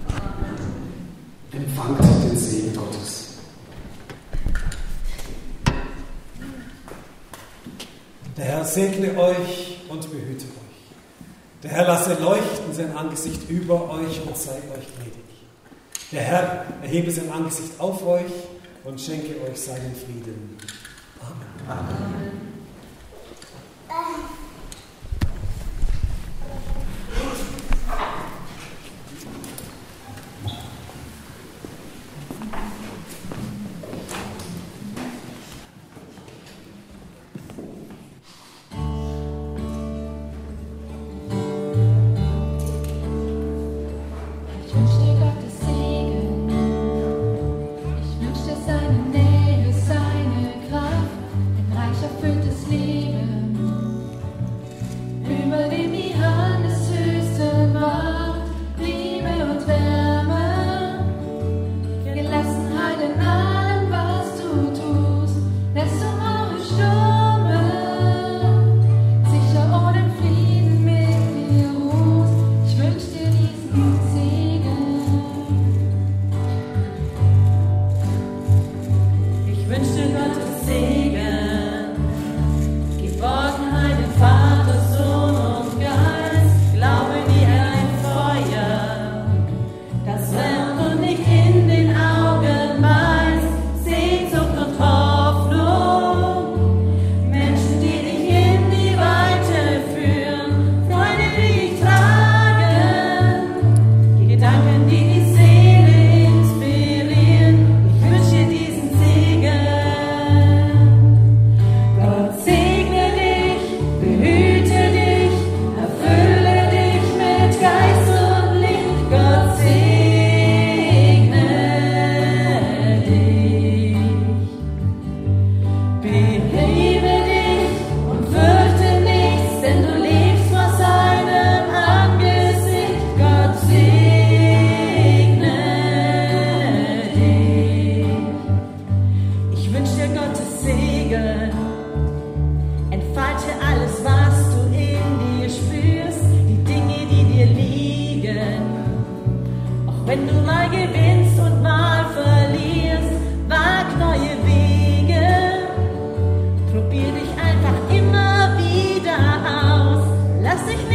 Empfangt den Segen Gottes. Der Herr segne euch und behüte euch. Der Herr lasse leuchten sein Angesicht über euch und sei euch gnädig. Der Herr erhebe sein Angesicht auf euch und schenke euch seinen Frieden. Amen. Amen. Lass dich